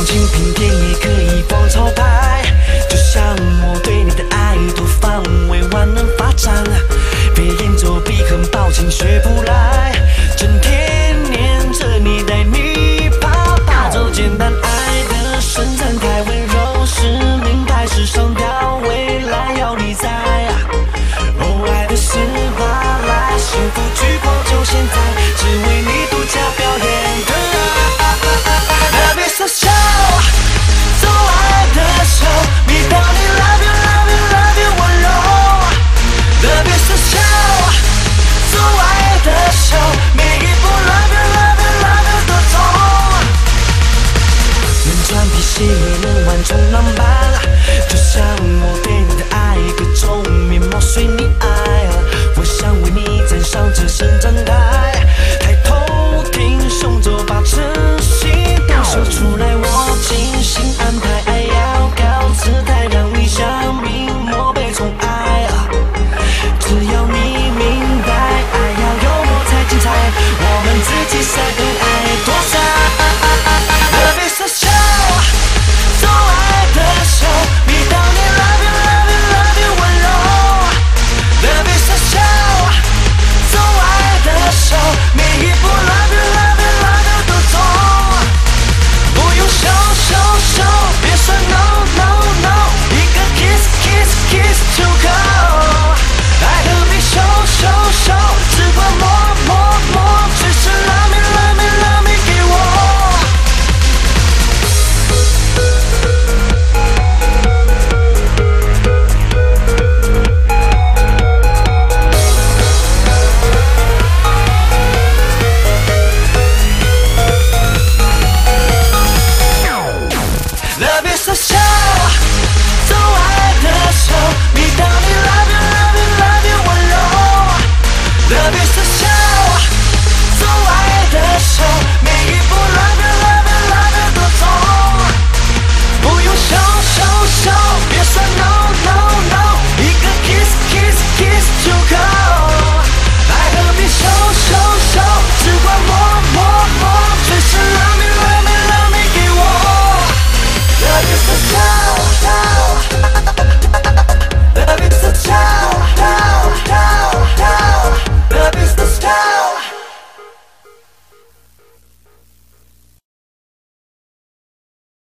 精品店也可以逛潮牌，就像我对你的爱，多方位万能发展，别眼走笔很抱歉学不来，整天黏着你带你跑跑，走简单爱的顺畅太温柔是名牌时尚调，未来要你在哦，爱的十八来，幸福聚光就现在，只为你独家表演的爱，别奢求走爱的手，迷到你 love you love you love you 温柔，别奢求走爱的手，每一步 love you love you love you 的痛，能穿皮鞋也能玩冲浪板，就像我对你的爱，各种面貌随你爱，我想为你站上这伸展台。